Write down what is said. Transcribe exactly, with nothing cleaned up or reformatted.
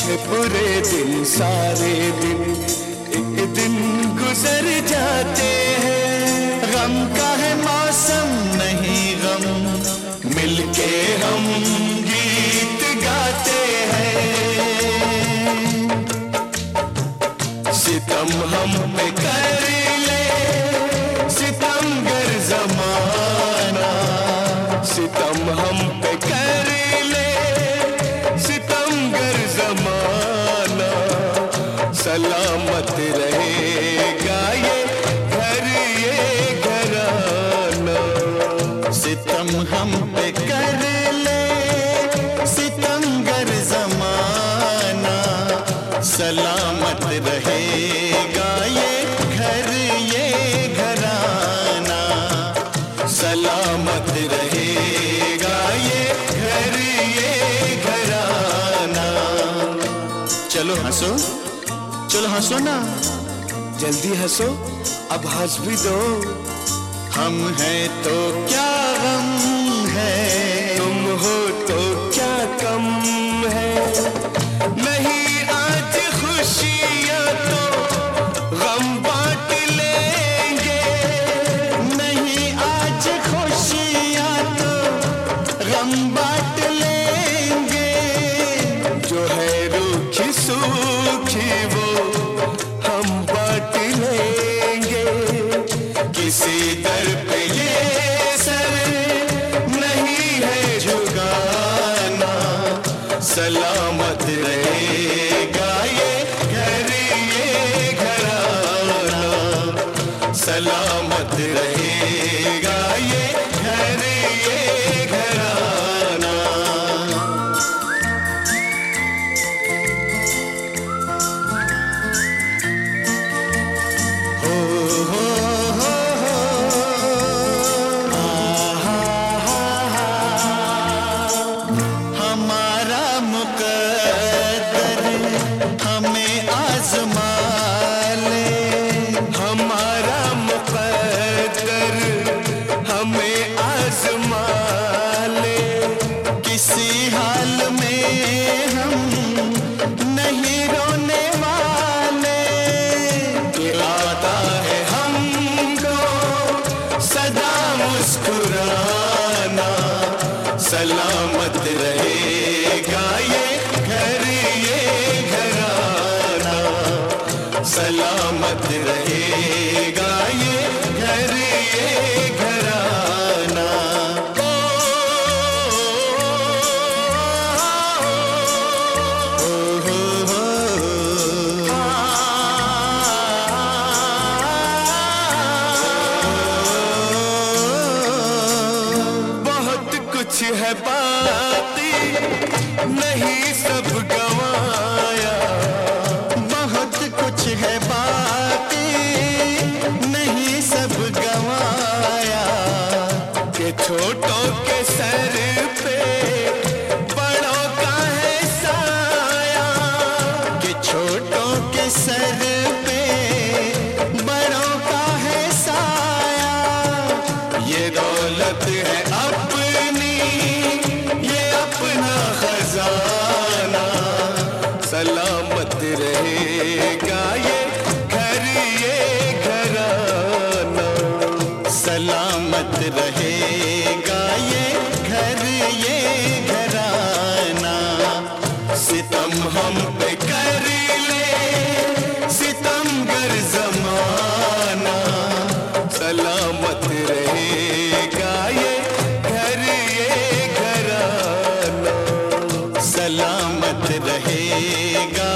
अच्छे बुरे दिन सारे दिन एक दिन गुजर जाते हैं। गम का है मौसम नहीं गम, मिलके हम गीत गाते हैं। सितम हम पे कर ले सितमगर ज़माना, सितम हम पे कर ले सितमगर ज़माना। सलामत रहेगा ये घर ये घराना। सितम हम पे कर ले सितमगर ज़माना, सलामत रहेगा ये घर ये घराना। सलामत रहेगा ये घर ये घराना। चलो हंसो, चलो हंसो ना, जल्दी हंसो, अब हंस भी दो। हम हैं तो क्या गम है, तुम हो तो क्या कम है। नहीं आज खुशियाँ तो गम बांट लेंगे, नहीं आज खुशियाँ तो गम बांट लेंगे। जो है रूखी सूखी वो हम बांट लेंगे। किसी दर पे ये सर नहीं है झुकाना। सलामत रहेगा ये घर ये घराना। सलामत रहेगा ये घर ये घराना। हो हो हो हो आ हा हा हा। हमारा मुकद्दर हमें आज़मा ले, हमारा मुकद्दर हमें आज़मा ले। किसी हाल में हम नहीं रोने वाले, कि आता है हमको सदा मुस्कुराना। सलामत रहेगा ये घर ये घराना। सलामत रहेगा ये घर ये घराना। ओ, ओ, हो, हो, आ, बहुत कुछ है बाकी नहीं सब गवाया। बहुत कुछ है बाकी नहीं सब गवाया। के छोटों के सर पे बड़ों का है साया। के छोटों के सर पे बड़ों का है साया। ये दौलत है अपनी ये अपना खजाना। सलामत रहेगा ये घर ये घराना। सलामत रहेगा ये घर ये घराना। सितम हम पे कर ले सितमगर ज़माना। सलामत रहेगा ये घर ये घराना। सलामत रहेगा